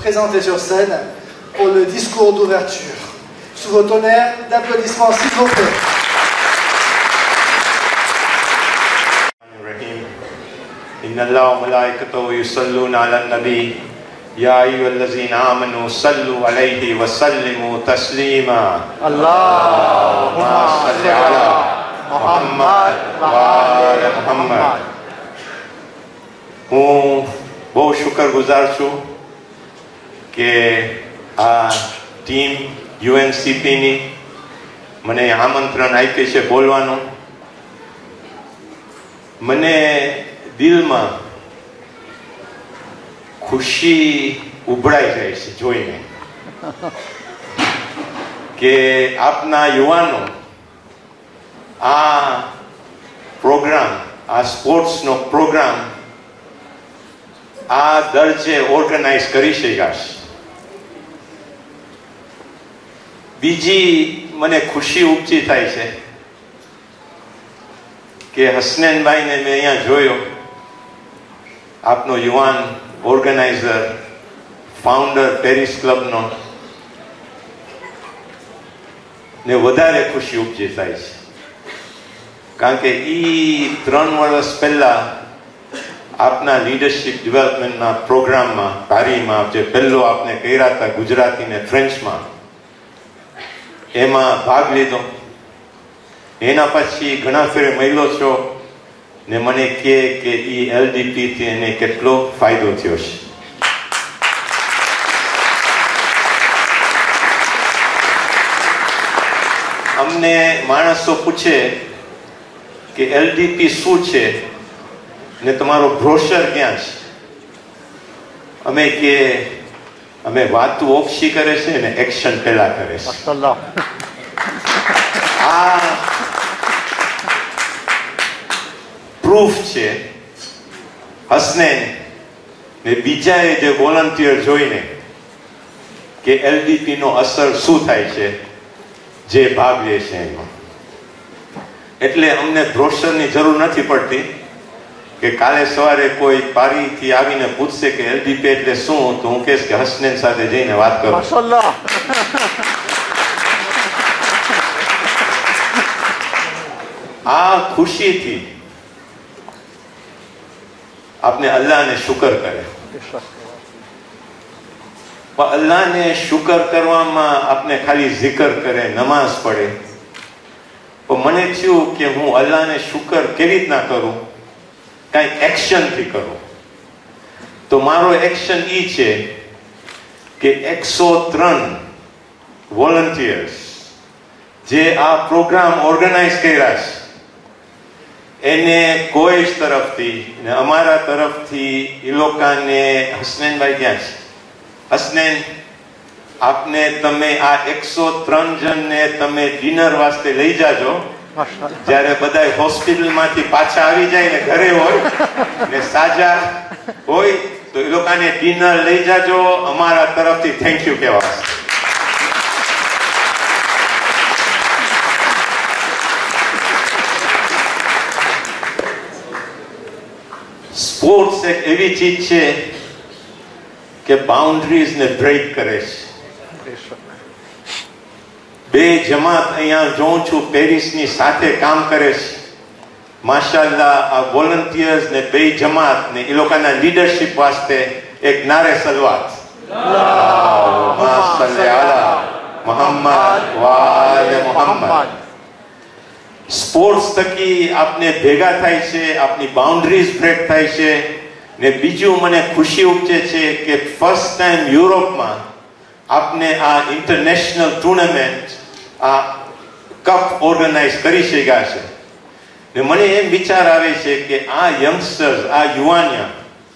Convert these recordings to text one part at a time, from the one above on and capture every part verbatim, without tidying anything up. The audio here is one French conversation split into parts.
présenter sur scène pour le discours d'ouverture. Sous vos tonnerres d'applaudissements, s'il vous plaît. Inna Allah wa malaikatahu yusalluna ala nabi ya ayyuhallazina amanu sallu alayhi wa sallimu taslima. Allahumma salli ala Muhammad wa ala Muhammad. હું બહુ શુક્રગુજાર છું કે આ ટીમ યુએનસીપીની મને આમંત્રણ આપ્યું છે બોલવાનું. મને દિલમાં ખુશી ઉભરાઈ જાય છે જોઈને કે આપના યુવાનો આ પ્રોગ્રામ, આ સ્પોર્ટ્સનો પ્રોગ્રામ આ દરજ્જે ઓર્ગેનાઇઝ કરી શક્યા છે. બીજી મને ખુશી ઉપજી થાય છે કે હસનૈનભાઈને મેં અહીંયા જોયો, આપનો યુવાન ઓર્ગેનાઇઝર, ફાઉન્ડર પેરિસ ક્લબનો, ને વધારે ખુશી ઉપજી થાય છે કારણ કે એ ત્રણ વર્ષ પહેલા આપના લીડરશિપ ડેવલપમેન્ટના પ્રોગ્રામમાં પારીમાં જે પહેલો આપને કર્યા હતા ગુજરાતી ને ફ્રેન્ચમાં, એમાં ભાગ લીધો. એના પછી ઘણા ફેરે મળ્યો છો ને મને કહે કે એ એલડીપી થી એને કેટલો ફાયદો થયો છે. અમને માણસો પૂછે કે એલડીપી શું છે ને તમારો બ્રોશર ક્યાં છે? અમે કે અમે વાતું ઓછી કરે છે ને એક્શન પહેલા કરે છે. આ પ્રૂફ છે હસનૈન ને બીજાએ જે વોલન્ટિયર જોઈને કે એલડીપી નો અસર શું થાય છે જે ભાગ લે છે એમાં. એટલે અમને બ્રોશરની જરૂર નથી પડતી કે કાલે સવારે કોઈ પારીથી આવીને પૂછશે કે એલડીપી એટલે શું, તો હું કહીશ કે હસનૈન સાથે જઈને વાત કરો. આ ખુશીથી આપને અલ્લાહને શુકર કરે. પણ અલ્લાહને શુકર કરવામાં આપને ખાલી zikr કરે, નમાઝ પડે, પણ મને થયું કે હું અલ્લાહને શુકર કેવી રીતના કરું, કઈ એક્શન થી કરું. તો મારો એક્શન ઈ છે કે એકસો ત્રણ વોલન્ટિયર્સ જે આ પ્રોગ્રામ ઓર્ગેનાઇઝ કર્યા છે એને કોઈ તરફથી ને અમારા તરફથી એ લોકોને, હસનૈનભાઈ ક્યાં છે? હસનૈન, આપને તમે આ એકસો ત્રણ જણને તમે ડિનર વાસ્તે લઈ જાજો. જયારે બધા હોસ્પિટલ માંથી પાછા આવી જાય ને ઘરે હોય ને સાજા હોય તો એ લોકોને ડિનર લઈ જાજો. અમારા તરફથી થેન્ક યુ કહેવા. સ્પોર્ટ્સ એક એવી ચીજ છે કે બાઉન્ડ્રીઝ ને બ્રેક કરે છે. બે જમાત અહીંયા જોઉં છું પેરિસની સાથે કામ કરે છે. માશાઅલ્લાહ, આ વોલન્ટિયર્સ ને બે જમાત ને એ લોકોના લીડરશિપ વાસ્તે એક નારે સલવાત. અલ્લાહુમ્મા સલ્લી અલા મુહમ્મદ વ આલે મુહમ્મદ. સ્પોર્ટ્સ થકી આપને ભેગા થાય છે, આપની બાઉન્ડ્રીઝ બ્રેક થાય છે. ને બીજું મને ખુશી ઉપજે છે કે ફર્સ્ટ ટાઈમ યુરોપમાં આપને આ ઇન્ટરનેશનલ ટુર્નામેન્ટ, આ કપ ઓર્ગેનાઇઝ કરી શક્યા છે. ને મને એમ વિચાર આવે છે કે આ યંગસ્ટર્સ, આ યુવાનિયા,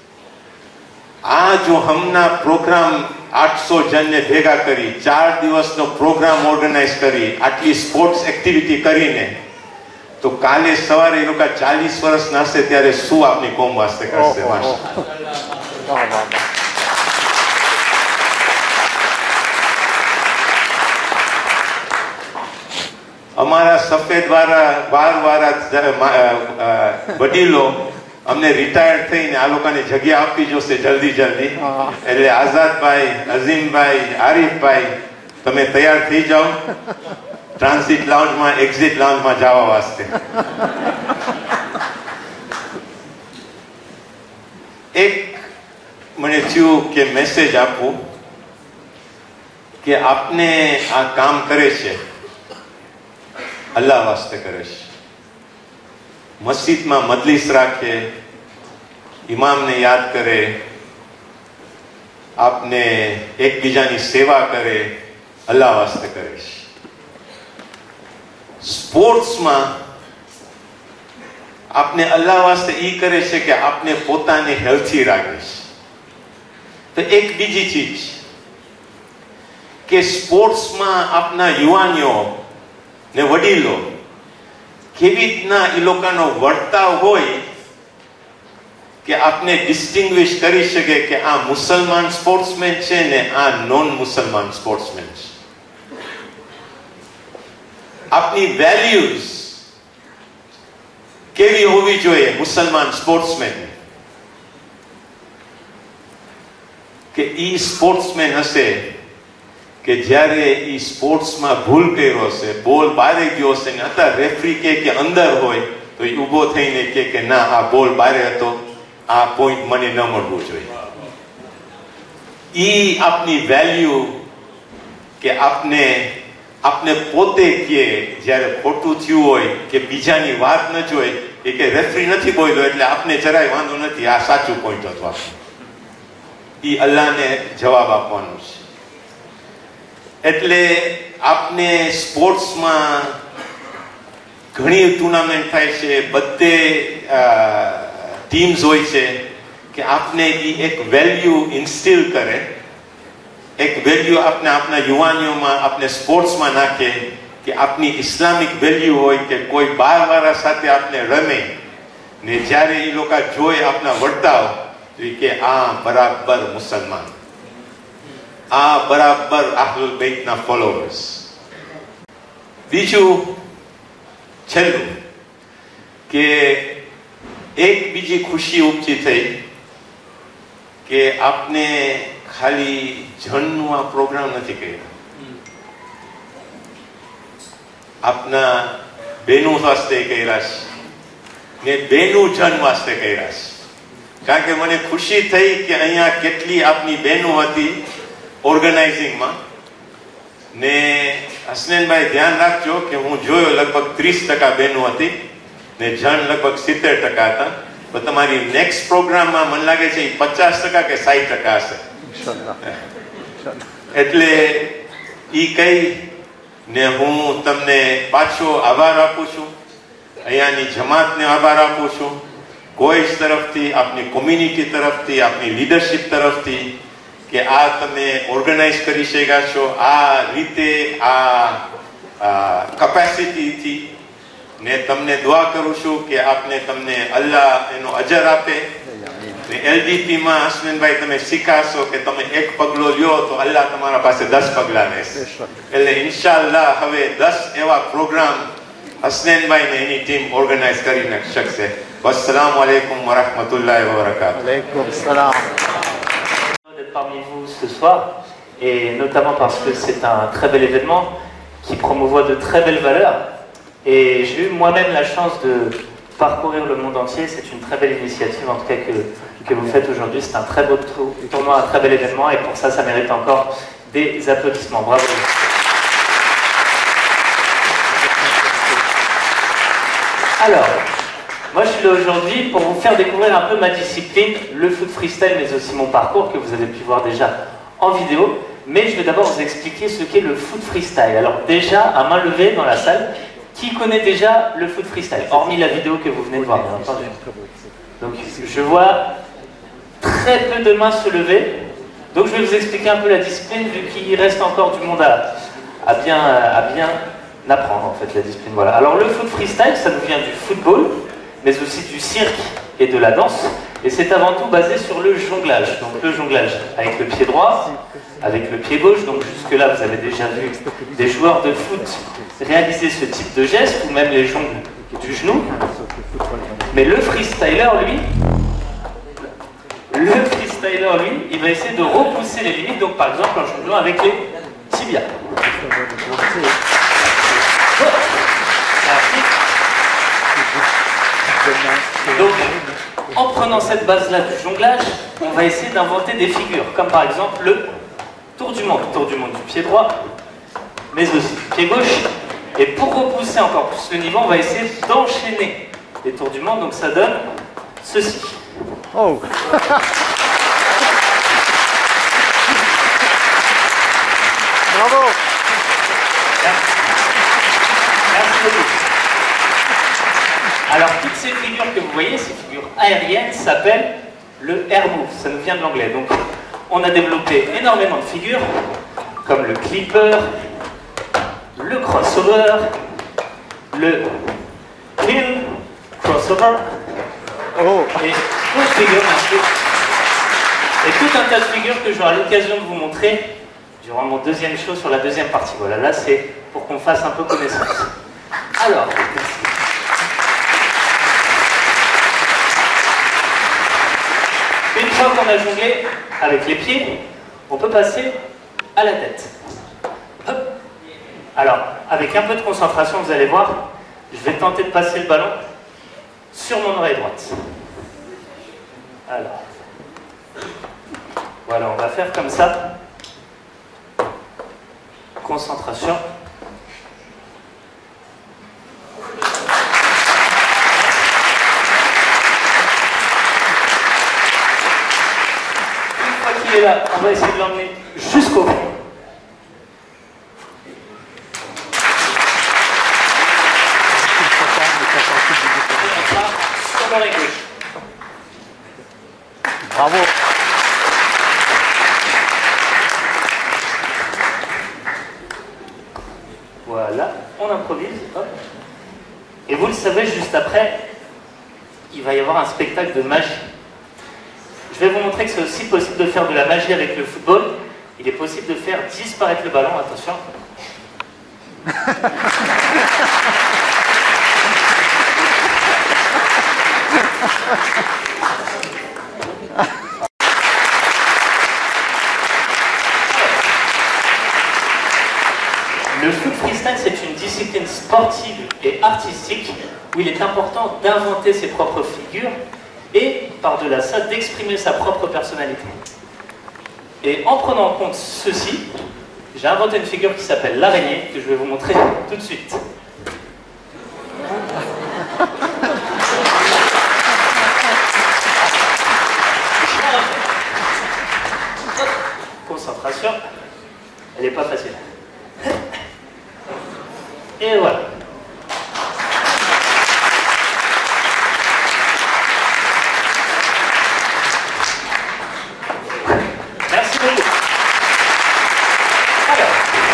આ જો હમના પ્રોગ્રામ આઠસો જણને ભેગા કરી, ચાર દિવસનો પ્રોગ્રામ ઓર્ગેનાઇઝ કરી, આટલી સ્પોર્ટ્સ એક્ટિવિટી કરીને, તો કાલે સવારે એ લોકો ચાલીસ વર્ષ નાશે ત્યારે શું આપની કોમ વાસ્તે કરશે? અમારા સફેદ વાળા બાર વાળા વડીલો અમને રિટાયર્ડ થઈને આ લોકોને જગ્યા આપવી જોશે જલ્દી જલ્દી. એટલે આઝાદભાઈ, અઝીમભાઈ, આરીફભાઈ, તમે તૈયાર થઈ જાઓ ટ્રાન્ઝિટ લાઉન્જમાં, એક્ઝિટ લાઉન્જમાં જવા વાસ્તે. એક મને થયું કે મેસેજ આપવું કે આપને આ કામ કરે છે અલ્લાહ વાસ્તે કરે છે. મસ્જિદમાં મજલિસ રાખે, ઇમામને યાદ કરે, આપને એકબીજાની સેવા કરે, અલ્લાહ વાસ્તે કરે છે. સ્પોર્ટ્સમાં આપને અલ્લાહ વાસ્તે એ કરે છે કે આપને પોતાને હેલ્થી રાખે છે. તો એક બીજી ચીજ કે સ્પોર્ટ્સમાં આપના યુવાનીઓ ને વડીલો કેવી રીતના એ લોકોનો વર્તાવ હોય કે આપને ડિસ્ટિંગ્વિશ કરી શકે કે આ મુસલમાન સ્પોર્ટ્સમેન છે ને આ નોન મુસલમાન સ્પોર્ટ્સમેન છે. આપની વેલ્યુઝ કેવી હોવી જોઈએ મુસલમાન સ્પોર્ટ્સમેન કે ઈ સ્પોર્ટ્સમેન હશે કે જ્યારે ઈ સ્પોર્ટ્સમાં ભૂલ કર્યો હશે, બોલ બારે ગયો હશે ને અત્યારે રેફરી કે કે અંદર હોય તો એ ઊભો થઈને કે કે ના આ બોલ બારે હતો, આ પોઈન્ટ મને ન મળવું જોઈએ. ઈ આપની વેલ્યુ કે આપને આપને પોતે કે જ્યારે ખોટું થયું હોય કે બીજાની વાત ન જોઈ એ કે રેફરી નથી બોલ્યો એટલે આપને જરાય વાંધો નથી, આ સાચું પોઈન્ટ હતો આપણો. ઈ અલ્લાહને જવાબ આપવાનો છે. એટલે આપને સ્પોર્ટ્સમાં ઘણી ટુર્નામેન્ટ થાય છે, બધે ટીમ્સ હોય છે કે આપને ઈ એક વેલ્યુ ઇન્સ્ટિલ કરે, એક વેલ્યુ આપને આપના યુવાનીઓમાં આપને સ્પોર્ટ્સમાં નાખે કે આપની ઇસ્લામિક વેલ્યુ હોય કે કોઈ બારવાળા સાથે આપને રમે ને જ્યારે એ લોકો જોઈ આપના વર્તાવ તો કે આ બરાબર મુસલમાન, આ બરાબર અહલુલ બૈતના ફોલોવર્સ. બીજું છેલ્લું કે એક બીજી ખુશી ઉપજી થઈ કે આપને ખાલી જનનું આ પ્રોગ્રામ નથી કર્યો, આપના બેનું વાસ્તે કર્યા છે ને બેનું જન વાસ્તે કર્યા છે. કારણ કે મને ખુશી થઈ કે અહીંયા કેટલી આપની બહેનો હતી ઓર્ગેનાઇઝિંગમાં ને હસનૈનભાઈ ધ્યાન રાખજો કે હું જોયો લગભગ ત્રીસ ટકા બહેનો હતી ને જન લગભગ સિત્તેર ટકા હતા. તો તમારી નેક્સ્ટ પ્રોગ્રામમાં મને લાગે છે પચાસ ટકા કે સાઠ ટકા હશે. એટલે ઈ કઈ ને હું તમને પાછો આભાર આપું છું, અહીંયાની જમાતને આભાર આપું છું, કોઈજ તરફથી, આપની કોમ્યુનિટી તરફથી, આપની લીડરશિપ તરફથી કે આ તમે ઓર્ગેનાઇઝ કરી શક્યા છો આ રીતે, આ કેપેસિટીથી. ને તમને દુઆ કરું છું કે આપને તમને અલ્લાહ એનો અજર આપે. એલડીપીમાં હસનૈનભાઈ તમે શીખાશો કે તમે એક પગલો લ્યો તો અલ્લાહ તમારા પાસે દસ પગલા લેશે. એટલે ઇન્શાઅલ્લાહ હવે દસ એવા પ્રોગ્રામ હસનૈનભાઈ ને એની ટીમ ઓર્ગેનાઇઝ કરી શકશે. વસ્સલામુ અલૈકુમ વરહમતુલ્લાહિ વબરકાતુહુ. Alaykoum salam. D'être parmi vous ce soir, et notamment parce que c'est un très bel événement qui promouvoit de très belles valeurs. Et j'ai eu moi-même la chance de parcourir le monde entier. C'est une très belle initiative, en tout cas, que, que vous faites aujourd'hui. C'est un très beau tournoi, un très bel événement, et pour ça, ça mérite encore des applaudissements. Bravo. Alors, moi je suis là aujourd'hui pour vous faire découvrir un peu ma discipline, le foot freestyle, mais aussi mon parcours que vous avez pu voir déjà en vidéo. Mais je vais d'abord vous expliquer ce qu'est le foot freestyle. Alors déjà, à main levée dans la salle, qui connaît déjà le foot freestyle, hormis la vidéo que vous venez de voir, bien entendu. Donc je vois très peu de mains se lever. Donc je vais vous expliquer un peu la discipline, vu qu'il reste encore du monde à, à, bien, à bien apprendre en fait la discipline. Voilà. Alors le foot freestyle, ça nous vient du football, mais aussi du cirque et de la danse. Et c'est avant tout basé sur le jonglage. Donc le jonglage avec le pied droit, avec le pied gauche. Donc jusque-là, vous avez déjà vu des joueurs de foot réaliser ce type de geste, ou même les jongles du genou. Mais le freestyler, lui, Le freestyler, lui, il va essayer de repousser les limites, donc par exemple en jonglant avec les tibias. Donc, en prenant cette base-là du jonglage, on va essayer d'inventer des figures, comme par exemple le tour du monde, tour du monde du pied droit, mais aussi du pied gauche. Et pour repousser encore plus le niveau, on va essayer d'enchaîner les tours du monde, donc ça donne ceci. Oh. Bravo. Merci. Merci beaucoup. Alors, toutes ces figures que vous voyez, ces figures aériennes, s'appellent le air move. Ça nous vient de l'anglais. Donc, on a développé énormément de figures, comme le clipper, le crossover, le hill crossover, Oh. et d'autres figures, bien sûr. Et tout un tas de figures que j'aurai l'occasion de vous montrer durant mon deuxième show sur la deuxième partie. Voilà, là, c'est pour qu'on fasse un peu connaissance. Alors, merci. Une fois qu'on a jonglé avec les pieds, on peut passer à la tête. Hop. Alors, avec un peu de concentration, vous allez voir, je vais tenter de passer le ballon sur mon oreille droite. Alors, voilà, on va faire comme ça. Concentration. Il est là, on va essayer de l'emmener jusqu'au fond. Sur l'oreille gauche. Bravo. Voilà, on improvise. Hop. Et vous le savez, juste après, il va y avoir un spectacle de magie. Je vais vous montrer que c'est aussi possible de faire de la magie avec le football. Il est possible de faire disparaître le ballon, attention. Le foot freestyle, c'est une discipline sportive et artistique où il est important d'inventer ses propres figures et, par-delà ça, d'exprimer sa propre personnalité. Et en prenant en compte ceci, j'ai inventé une figure qui s'appelle l'araignée, que je vais vous montrer tout de suite. Concentration, elle n'est pas facile. Et voilà. Merci beaucoup. Alors,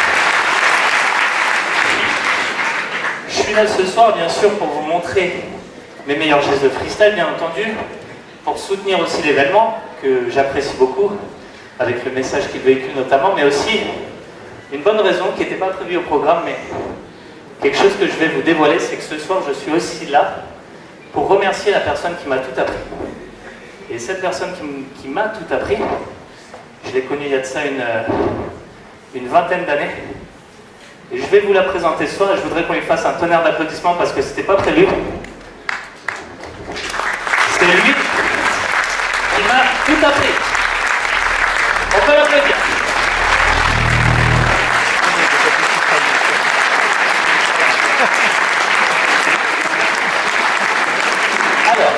je suis là ce soir, bien sûr, pour vous montrer mes meilleurs gestes de freestyle, bien entendu, pour soutenir aussi l'événement, que j'apprécie beaucoup, avec le message qu'il véhicule notamment, mais aussi une bonne raison qui n'était pas prévue au programme, mais quelque chose que je vais vous dévoiler, c'est que ce soir, je suis aussi là pour remercier la personne qui m'a tout appris. Et cette personne qui m'a tout appris, je l'ai connue il y a de ça une, une vingtaine d'années. Et je vais vous la présenter ce soir et je voudrais qu'on lui fasse un tonnerre d'applaudissements parce que c'était pas prévu. C'est lui qui m'a tout appris. On peut l'applaudir. Alors,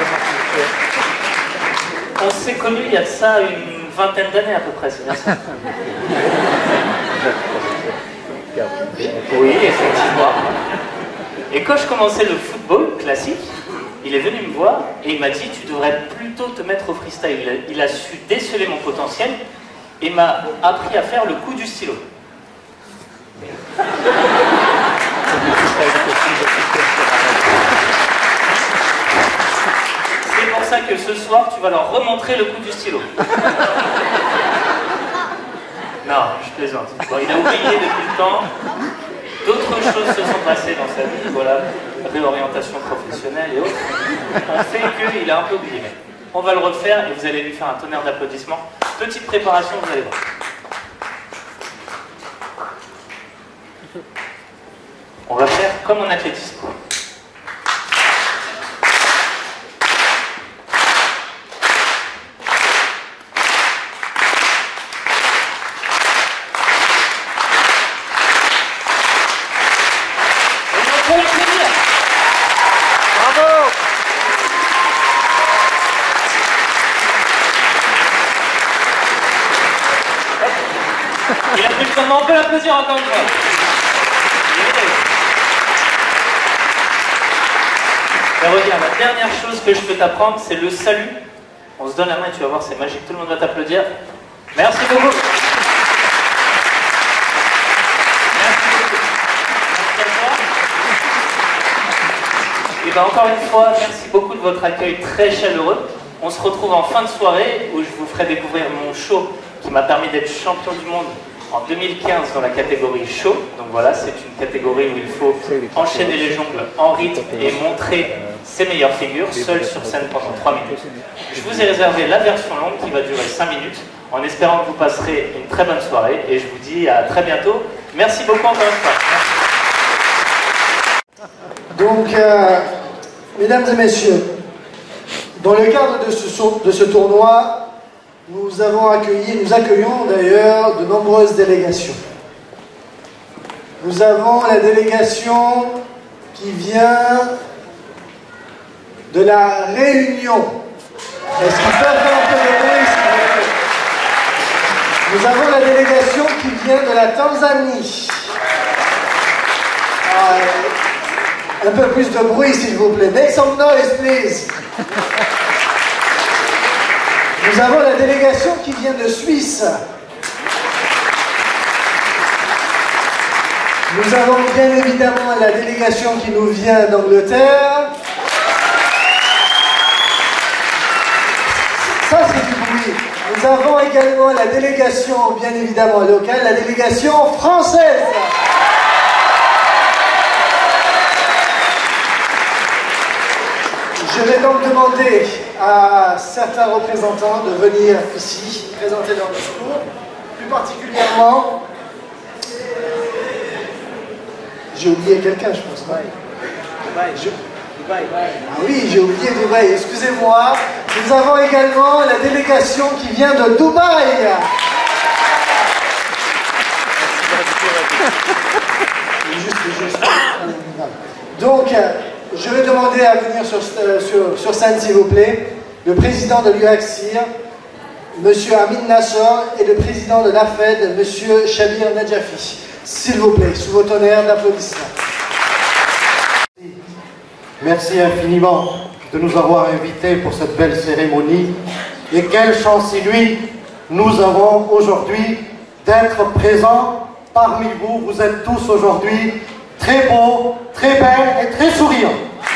on s'est connus il y a de ça une vingtaine d'années à peu près, c'est bien ça? Oui, effectivement. Et quand je commençais le football classique, il est venu me voir et il m'a dit « Tu devrais plutôt te mettre au freestyle ». Il a su déceler mon potentiel et m'a appris à faire le coup du stylo. C'est pour ça que ce soir, tu vas leur remontrer le coup du stylo. Non, je plaisante. Bon, il a oublié depuis le temps. D'autres choses se sont passées dans sa vie, voilà, réorientation professionnelle et autres. On fait qu'il a un peu oublié. On va le refaire et vous allez lui faire un tonnerre d'applaudissements. Petite préparation, vous allez voir. On va faire comme en athlétisme. Bravo! Il a pris le temps, on peut l'applaudir encore une fois. Et regarde, la dernière chose que je peux t'apprendre, c'est le salut. On se donne la main et tu vas voir, c'est magique, tout le monde va t'applaudir. Merci beaucoup. Merci beaucoup. Merci à toi. Et bien encore une fois, merci beaucoup de votre accueil très chaleureux. On se retrouve en fin de soirée où je vous ferai découvrir mon show qui m'a permis d'être champion du monde en deux mille quinze dans la catégorie show. Donc voilà, c'est une catégorie où il faut enchaîner les jongles en rythme et montrer ses meilleures figures, seul sur scène pendant trois minutes. Je vous ai réservé la version longue qui va durer cinq minutes, en espérant que vous passerez une très bonne soirée. Et je vous dis à très bientôt. Merci beaucoup encore une fois. Merci. Donc, euh, mesdames et messieurs, dans le cadre de ce, de ce tournoi, nous avons accueilli, nous accueillons d'ailleurs de nombreuses délégations. Nous avons la délégation qui vient de la Réunion. Est-ce qu'ils peuvent faire un peu de bruit, s'il vous plaît? Nous avons la délégation qui vient de la Tanzanie. Ah, un peu plus de bruit, s'il vous plaît. Make some noise, please. Nous avons la délégation qui vient de Suisse. Nous avons bien évidemment la délégation qui nous vient d'Angleterre. Ça, c'est du bruit. Nous avons également la délégation, bien évidemment locale, la délégation française. Je vais donc demander à certains représentants de venir ici, présenter leur discours, plus particulièrement... J'ai oublié quelqu'un, je pense. Je... Ah oui, j'ai oublié Dubaï, excusez-moi. Nous avons également la délégation qui vient de Dubaï. Juste, juste. Donc, je vais demander à venir sur, sur, sur scène, s'il vous plaît, le président de l'U A C I R, M. Amin Nassor, et le président de l'A F E D, M. Shabir Nadjafi. S'il vous plaît, sous vos tonnerres d'applaudissements. Merci infiniment de nous avoir invités pour cette belle cérémonie. Et quelle chance inouïe nous avons aujourd'hui d'être présents parmi vous. Vous êtes tous aujourd'hui très beaux, très belles et très souriants.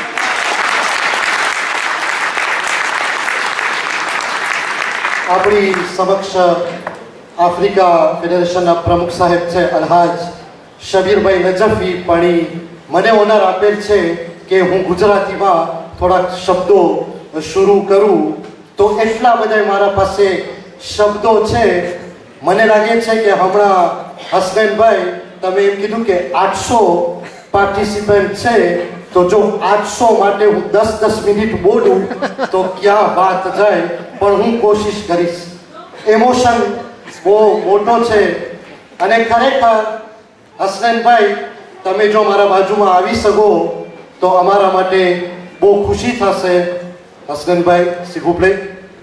આપણી સમક્ષ આફ્રિકા ફેડરેશનના પ્રમુખ સાહેબ છે અલહાજ શબીરભાઈ નજફી પણ મને ઓનર આપેલ છે કે હું ગુજરાતીમાં થોડાક શબ્દો શરૂ કરું તો એટલા બધા મારા પાસે શબ્દો છે. મને લાગે છે કે હમણાં હસનૈનભાઈ તમે એમ કીધું કે આઠસો પાર્ટિસિપન્ટ છે તો જો આઠસો માટે હું દસ દસ મિનિટ બોલું તો ક્યાં વાત જાય, પણ હું કોશિશ કરીશ. એમોશન બહુ મોટો છે અને ખરેખર હસનૈનભાઈ તમે જો મારા બાજુમાં આવી શકો તો અમારા માટે બહુ ખુશી થશે. હસનૈનભાઈ, s'il vous plaît.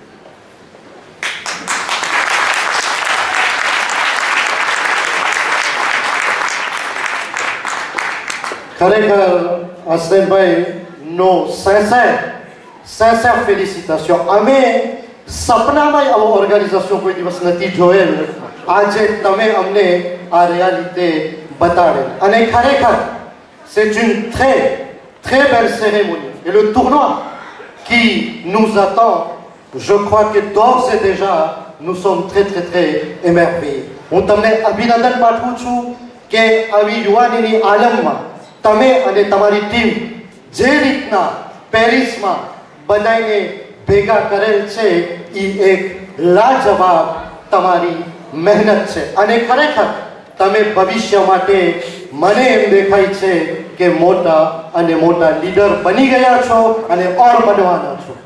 ખરેખર હસનૈનભાઈ નો sincère sincère félicitations. અમે સપનામાં આવો ઓર્ગેનાઇઝેશન કોઈ દિવસ નથી જોયેલ. આજે તમે અમને આ réalité બતાડેલ અને ખરેખર c'est une très très belle cérémonie et le tournoi qui nous attend, je crois que d'ores et déjà nous sommes très très très émerveillés. હું તમને અભિનંદન પાઠવું છું કે આવી યુવાનીની આલમમાં તમે અને તમારી ટીમ જે રીતના પેરિસમાં બધાને ભેગા કરેલ છે એ એક લાજવાબ તમારી મહેનત છે અને ખરેખર તમે ભવિષ્ય માટે મને એમ દેખાય છે કે મોટા અને મોટા લીડર બની ગયા છો અને ઓર બનવાના છો.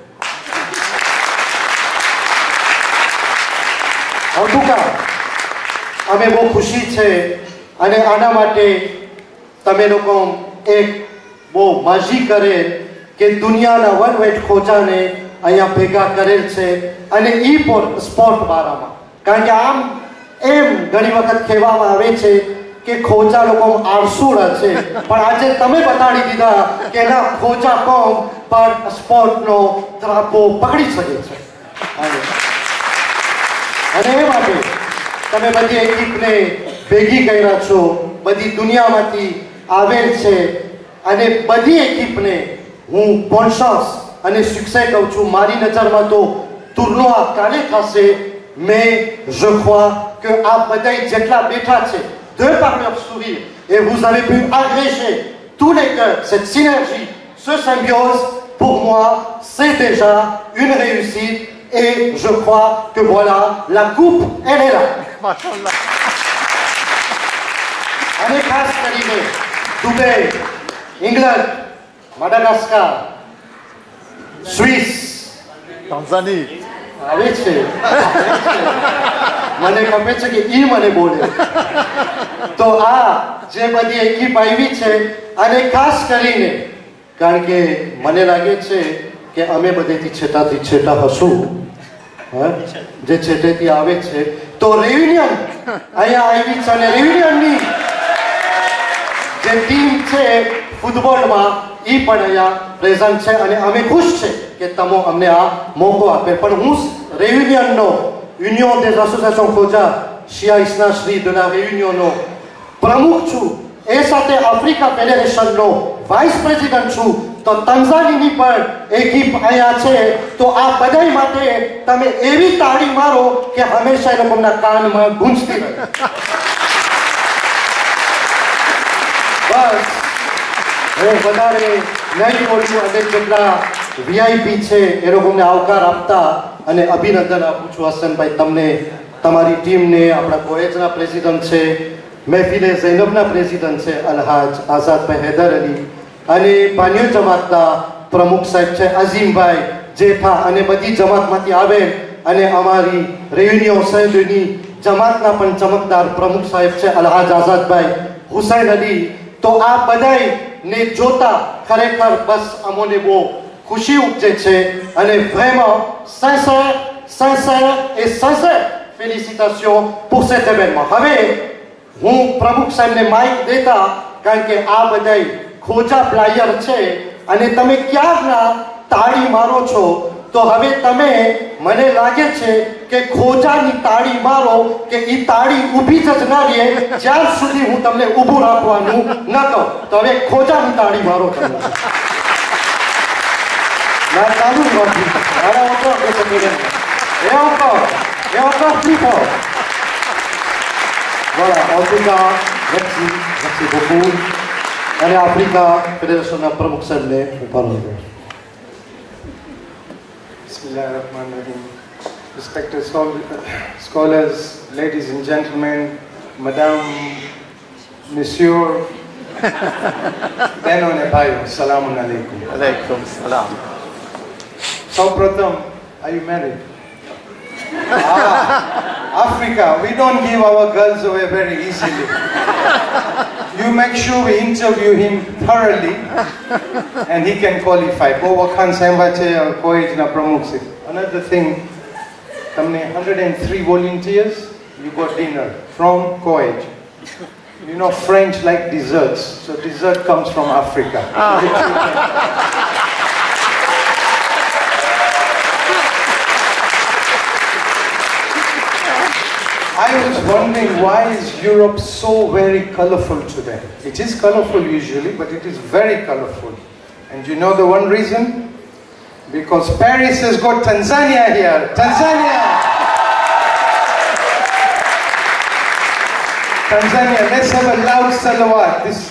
અધુકા અમે બહુ ખુશી છે અને આના માટે તમે લોકો એક બહુ માજી કરે કે દુનિયાના વનવેટ ખોજાને અહીંયા ભેગા કરેલ છે અને ઈ પણ સ્પોર્ટ બારામાં. કારણ કે આમ એમ ઘણી વખત કહેવામાં આવે છે કે ખોજા લોકો આળસુડા છે, પણ આજે તમે બતાડી દીધા કે ના, ખોજા કોમ પણ સ્પોર્ટનો ત્રાપો પકડી શકે છે. અને એ માટે તમે બધી એકિપને ભેગી કર્યા છો, બધી દુનિયામાંથી આવેલ છે અને બધી એકિપને હું કોન્શિયસ અને સુક્સે કહું છું. મારી નજરમાં તો ટુર્નોવા કાલે થશે. Mais je crois que à bataille jetla bêta de par leur sourire et vous avez pu agréger tous les cœurs, cette synergie, ce symbiose, pour moi c'est déjà une réussite et je crois que voilà, la coupe elle est là. Allez, grâce Karine, Dubaï, England, Madagascar, Suisse, Tanzanie. આવે છે મને ખબર છે કે ઈ મને બોલે. તો આ જે બધી એકિપ આવી છે અને ખાસ કરીને કારણ કે મને લાગે છે કે અમે બધેથી છેટાથી છેટા હશું, જે છેટેથી આવે છે, તો રેયુનિયન અહીંયા આવી છે અને રેયુનિયનની જે ટીમ છે ફૂટબોલમાં એ પણ અહીંયા પ્રેઝન્ટ છે અને અમે ખુશ છે કે તમે અમને આ મોકો આપે. પણ હું રેયુનિયનનો યુનિયન des associations ખોજા શિયા ઇસ્ના શ્રી de la réunionનો પ્રમુખ છું, એ સાથે આફ્રિકા ફેડરેશનનો વાઇસ પ્રેસિડેન્ટ છું. તો તંઝાનીની પણ એકિપ અહીંયા છે, તો આ બધાય માટે તમે એવી તાળી મારો કે હંમેશા એ લોકોના કાનમાં ગુંજતી રહે. બસ હું વધારે નહીં બોલું અને જેટલા વીઆઈપી છે એ લોકોને આવકાર આપતા અને અભિનંદન આપું છું. હસનભાઈ, તમને, તમારી ટીમને, આપણા કોએજના પ્રેસિડન્ટ છે, મહેફિલે ઝૈનબના પ્રેસિડન્ટ છે અલહાજ આઝાદભાઈ હૈદર અલી, અને બાન્યો જમાતના પ્રમુખ સાહેબ છે અઝીમભાઈ જેઠા, અને બધી જમાતમાંથી આવે અને અમારી રેયુનિયન સૈદની જમાતના પણ ચમકદાર પ્રમુખ સાહેબ છે અલહાજ આઝાદભાઈ હુસૈન અલી. તો આ બધાને જોતા ખરેખર બસ અમોને બહુ ખુશી ઉપજે છે અને vraiment sincère, sincère et sincère félicitations pour cet événement. હવે હું પ્રમુખ સાહેબને માઇક દેતા, કારણ કે આ બધાય ખોજા પ્લાયર છે અને તમે ક્યારના તાળી મારો છો, તો હવે તમે, મને લાગે છે કે ખોજાની તાળી મારો કે એ તાળી ઊભી જ ના રહે જ્યાર સુધી હું તમને ઊભું રાખવાનું ન કહું. તો હવે ખોજાની તાળી મારો તમે. ના ચાલુ જ નથી. Ahora otro que se miren. Et encore, et encore plus fort. Voilà, en tout cas, merci, merci beaucoup. અને આફ્રિકા ફેડરેશનના પ્રમુખ સાહેબને હું પાડું છું. Bismillahirrahmanirrahim. Respected scholars, ladies and gentlemen, Madame, Monsieur, Beno ne Bhayo, Salamun Alaikum. Alaikum salam. So Pratham, are you married? Ah, Africa, we don't give our girls away very easily. You make sure we interview him thoroughly and he can qualify. Another thing, one hundred three volunteers, you got dinner from Koej. You know French like desserts, so dessert comes from Africa. I was wondering, why is Europe so very colorful today? It is colorful usually, but it is very colorful. And you know the one reason? Because Paris has got Tanzania here. Tanzania! Tanzania, let's have a loud salawat. This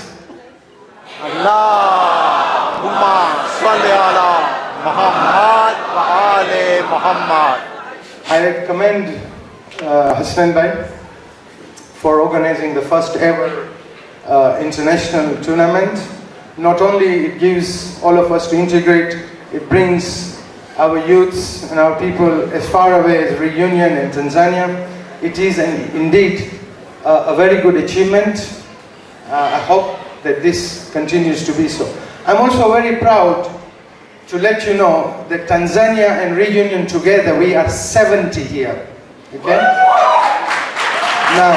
Allahumma salli ala Muhammad wa ali Muhammad. I commend uh, Hassan Bhai for organizing the first ever uh, international tournament. Not only it gives all of us to integrate, it brings our youths and our people as far away as Reunion in Tanzania. It is an, indeed uh, a very good achievement. Uh, I hope that this continues to be so. I'm also very proud to let you know that Tanzania and Reunion together, we are seventy here. Okay? Now,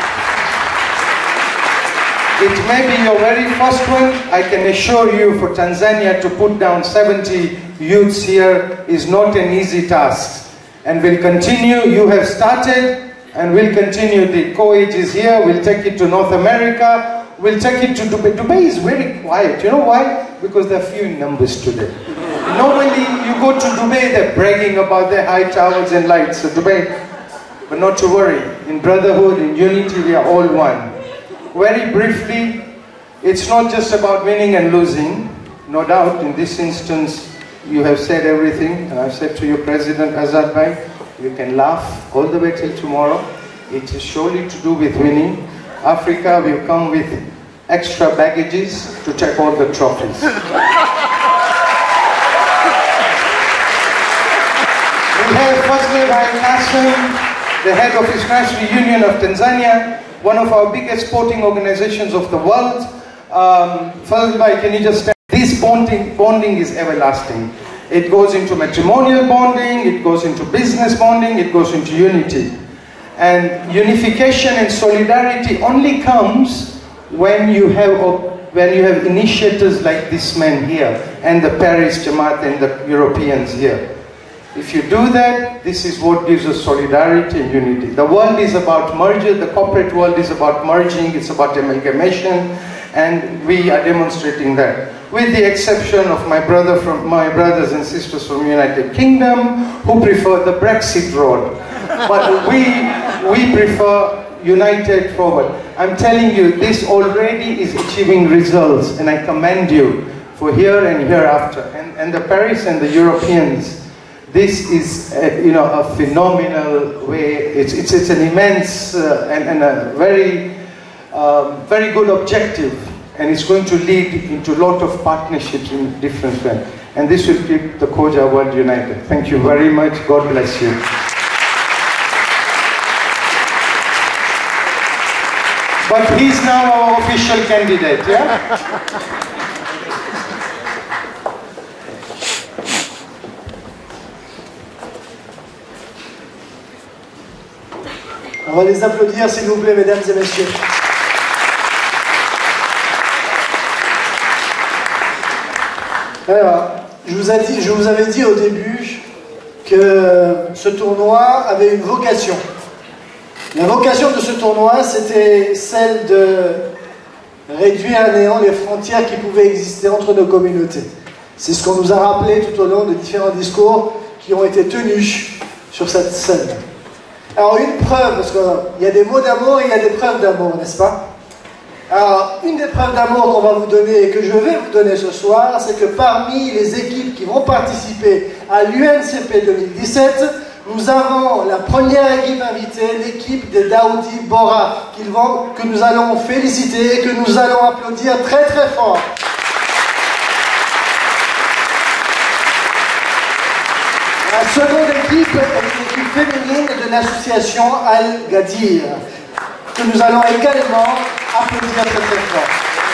it may be your very first one. I can assure you for Tanzania to put down seventy youths here is not an easy task. And we'll continue. You have started and we'll continue. The co-age is here. We'll take it to North America. We'll take it to Dubai. Dubai is very quiet. You know why? Because they're few in numbers today. Normally, you go to Dubai, they're bragging about their high towers and lights. So Dubai, but not to worry. In brotherhood, in unity, we are all one. Very briefly, it's not just about winning and losing. No doubt, in this instance, you have said everything. And I've said to your President Azad Bhai, you can laugh all the way till tomorrow. It is surely to do with winning. Africa will come with extra baggages to take all the trophies. We have Fazlul Bhai Qasim, the head of International Union of Tanzania, one of our biggest sporting organizations of the world. Um, Fazlul Bhai, can you just stand? This bonding, bonding is everlasting. It goes into matrimonial bonding, it goes into business bonding, it goes into unity. And unification and solidarity only comes when you have when you have initiators like this man here and the Paris Jamaat and the Europeans here. If you do that, this is what gives us solidarity and unity. The world is about merger, the corporate world is about merging, it's about amalgamation, and we are demonstrating that. With the exception of my brother from my brothers and sisters from United Kingdom who prefer the Brexit road. But we we prefer united forward. I'm telling you, this already is achieving results, and I commend you for here and hereafter. And, and the Paris and the Europeans, this is a, you know, a phenomenal way. It's, it's, it's an immense uh, and, and a very, uh, very good objective, and it's going to lead into a lot of partnerships in different ways. And this will keep the Khoja world united. Thank you very much. God bless you. But he's now our official candidate, yeah? On va les applaudir, s'il vous plaît, mesdames et messieurs. Alors, je vous, ai dit, je vous avais dit au début que ce tournoi avait une vocation. La vocation de ce tournoi, c'était celle de réduire à néant les frontières qui pouvaient exister entre nos communautés. C'est ce qu'on nous a rappelé tout au long de différents discours qui ont été tenus sur cette scène. Alors une preuve, parce qu'il y a des mots d'amour et il y a des preuves d'amour, n'est-ce pas? Alors une des preuves d'amour qu'on va vous donner et que je vais vous donner ce soir, c'est que parmi les équipes qui vont participer à l'U N C P deux mille dix-sept, nous avons la première équipe invitée, l'équipe des Daoudi Bora, qu'ils vont, que nous allons féliciter et que nous allons applaudir très très fort. La seconde équipe est l'équipe féminine de l'association Al-Gadir, que nous allons également applaudir très très fort.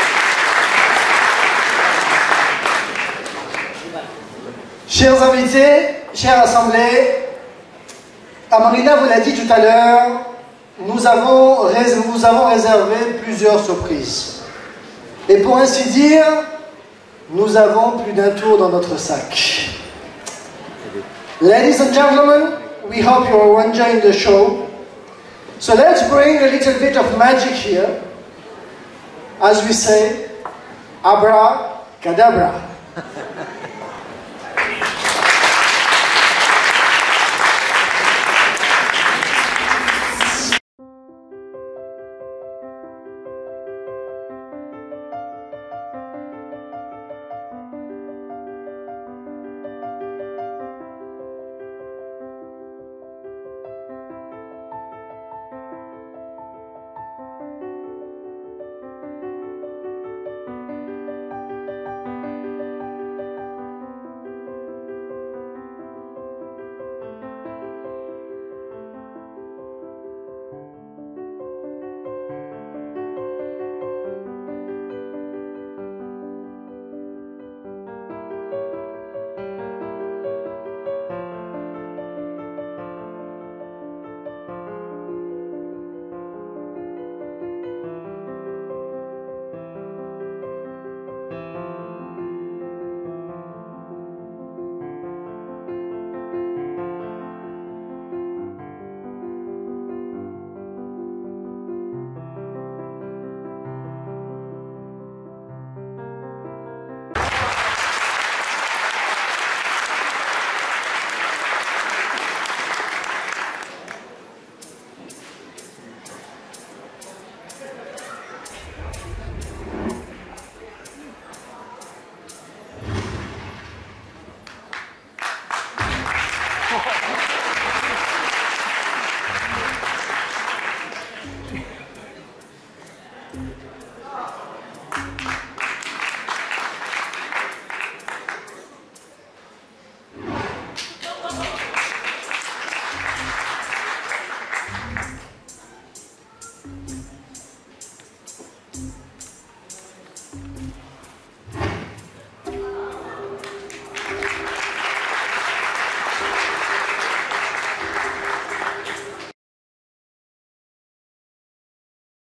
Chers invités, chère assemblée, Amarina vous l'a dit tout à l'heure, nous avons, nous avons réservé plusieurs surprises. Et pour ainsi dire, nous avons plus d'un tour dans notre sac. Ladies and gentlemen, we hope you are enjoying the show. So let's bring a little bit of magic here. As we say, abracadabra.